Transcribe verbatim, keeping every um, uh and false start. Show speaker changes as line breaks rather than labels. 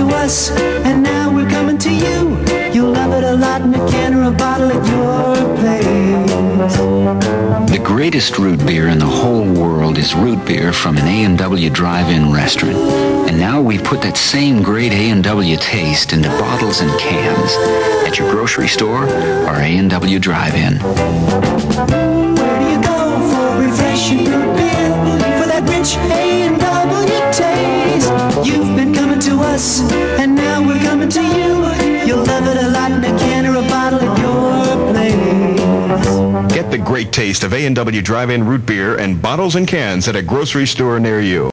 to us, and now we're coming to you. You'll love it a lot in a can or a bottle at your place.
The greatest root beer in the whole world is root beer from an A and W drive-in restaurant. And now we put that same great A and W taste into bottles and cans at your grocery store or A and W drive-in.
Where do you go for refreshing root beer? For that rich A and W taste. You've been coming to us, and now we're coming to you. You'll love it a lot in a can or a bottle at your place.
Get the great taste of A and W drive-in root beer and bottles and cans at a grocery store near you.